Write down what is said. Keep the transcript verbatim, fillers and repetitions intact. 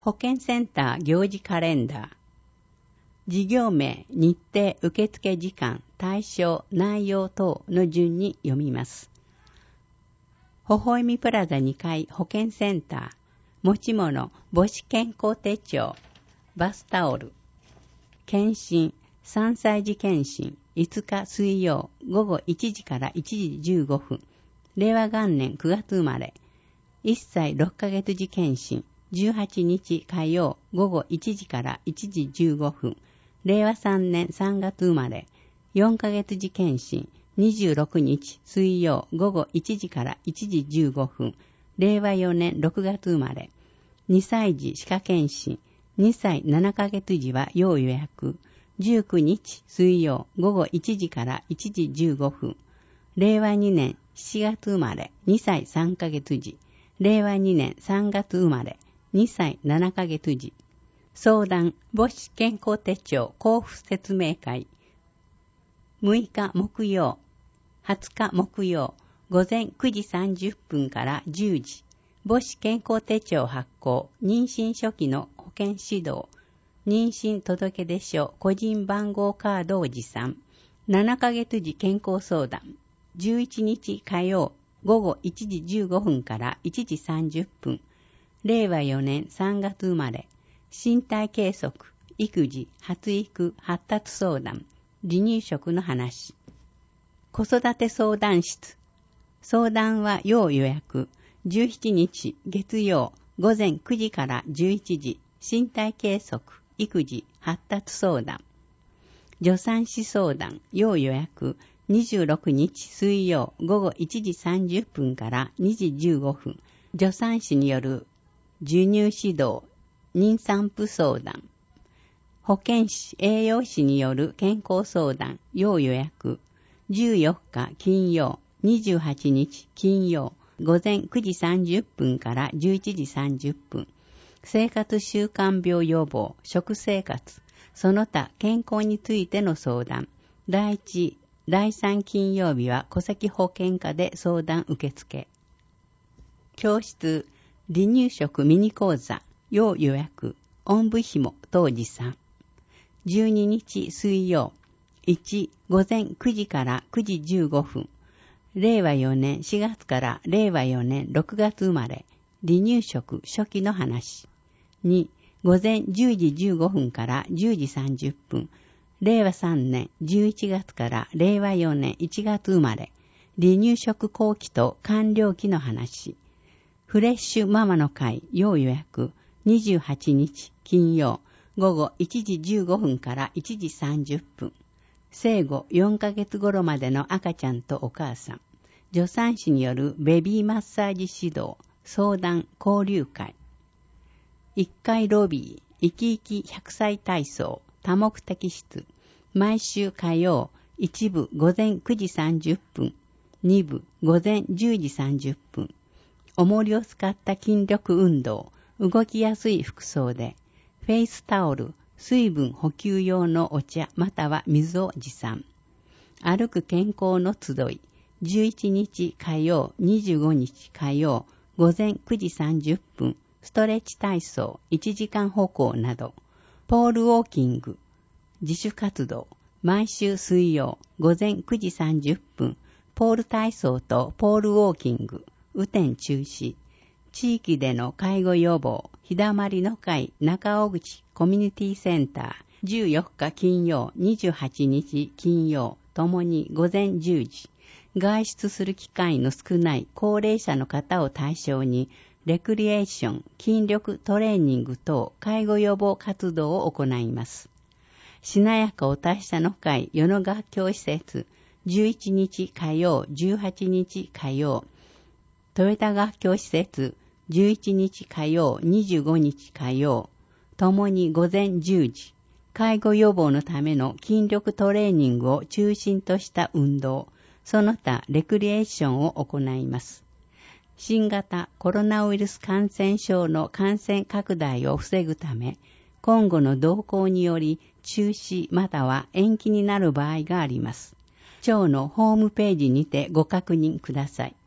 保健センター行事カレンダー。事業名、日程、受付時間、対象、内容等の順に読みます。微笑みプラザにかい保健センター。持ち物、母子健康手帳、バスタオル。検診、さんさい児検診、いつか水曜、午後いちじからいちじじゅうごふん。令和元年くがつ生まれ。いっさいろっかげつ児検診、じゅうはちにち火曜、午後いちじからいちじじゅうごふん。令和さんねんさんがつ生まれ。よんかげつ児検診、にじゅうろくにち水曜、午後いちじからいちじじゅうごふん。令和よねんろくがつ生まれ。にさい児歯科検診、にさいななかげつ児は要予約。じゅうくにち水曜、午後いちじからいちじじゅうごふん。令和にねんしちがつ生まれ、にさいさんかげつ児。令和にねんさんがつ生まれ、にさいななかげつ児。相談、母子健康手帳交付説明会。むいか木曜、はつか木曜、午前くじさんじゅっぷんからじゅうじ。母子健康手帳発行、妊娠初期の保健指導、妊娠届出書個人番号カードを持参。ななかげつ児健康相談。じゅういちにち火曜、午後いちじじゅうごふんからいちじさんじゅっぷん。令和よねんさんがつ生まれ。身体計測、育児、発育、発達相談、離乳食の話。子育て相談室。相談は要予約。じゅうしちにち月曜、午前くじからじゅういちじ。身体計測、育児、発達相談。助産師相談、要予約。にじゅうろくにち水曜、午後いちじさんじゅっぷんからにじじゅうごふん。助産師による授乳指導、妊産婦相談。保健師、栄養士による健康相談、要予約。じゅうよっか金曜、にじゅうはちにち金曜、午前くじさんじゅっぷんからじゅういちじさんじゅっぷん。生活習慣病予防、食生活、その他健康についての相談。だいいち、だいさん金曜日は戸籍保健課で相談受付。教室、離乳食ミニ講座、要予約、おんぶ紐当時さん。じゅうににち水曜、いち、午前くじからくじじゅうごふん。令和よねんしがつから令和よねんろくがつ生まれ。離乳食初期の話。に、午前じゅうじじゅうごふんからじゅうじさんじゅっぷん。令和さんねんじゅういちがつから令和よねんいちがつ生まれ。離乳食後期と完了期の話。フレッシュママの会要予約。にじゅうはちにち金曜、午後いちじじゅうごふんからいちじさんじゅっぷん。生後よんかげつ頃までの赤ちゃんとお母さん。助産師によるベビーマッサージ指導、相談、交流会。いっかいロビー、生き生きひゃくさい体操、多目的室。毎週火曜、一部午前くじさんじゅっぷん、二部午前じゅうじさんじゅっぷん。重りを使った筋力運動、動きやすい服装で、フェイスタオル、水分補給用のお茶または水を持参。歩く健康の集い、じゅういちにち火曜、にじゅうごにち火曜、午前くじさんじゅっぷん、ストレッチ体操、いちじかん歩行など、ポールウォーキング、自主活動、毎週水曜、午前くじさんじゅっぷん、ポール体操とポールウォーキング、雨天中止、地域での介護予防、日だまりの会中尾口コミュニティセンター、じゅうよっか金曜、にじゅうはちにち金曜、ともに午前じゅうじ、外出する機会の少ない高齢者の方を対象に、レクリエーション、筋力トレーニング等介護予防活動を行います。しなやかお達者の会与野学教施設、じゅういちにち火曜、じゅうはちにち火曜、豊田学教施設、じゅういちにち火曜、にじゅうごにち火曜、ともに午前じゅうじ、介護予防のための筋力トレーニングを中心とした運動、その他レクリエーションを行います。新型コロナウイルス感染症の感染拡大を防ぐため、今後の動向により中止または延期になる場合があります。庁のホームページにてご確認ください。